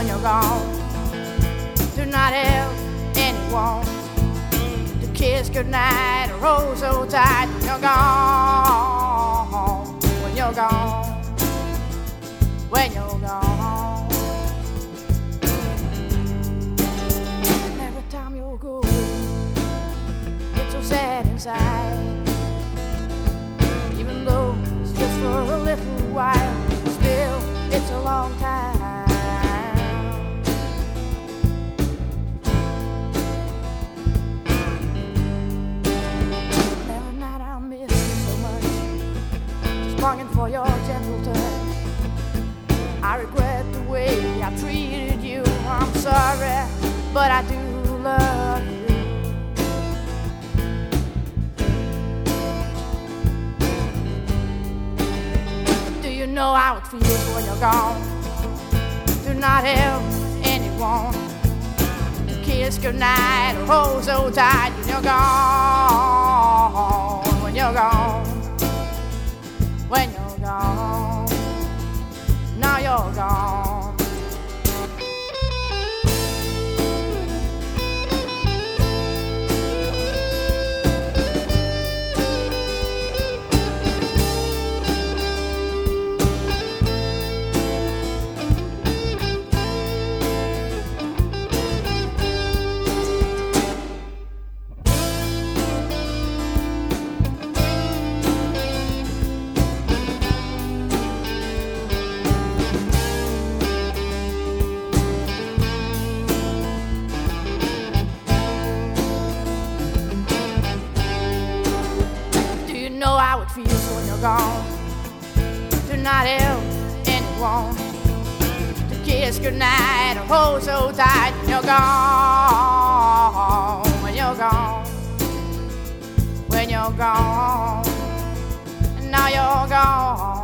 when you're gone. Do not have anyone to kiss goodnight or hold so tight when you're gone. When you're gone. When you're gone. And every time you go, it's so sad inside. Even though it's just for a little while, still it's a long time. Every night I miss you so much, just longing for your gentle touch. I regret the way I treated you. I'm sorry, but I do love you. Do you know how it feels when you're gone? Do not have anyone to kiss goodnight or hold so tight when you're gone. When you're gone. When you're gone. Now you're gone. Know how it feels when you're gone. Do not have anyone to kiss goodnight or hold so tight when you're gone. When you're gone. When you're gone. And now you're gone.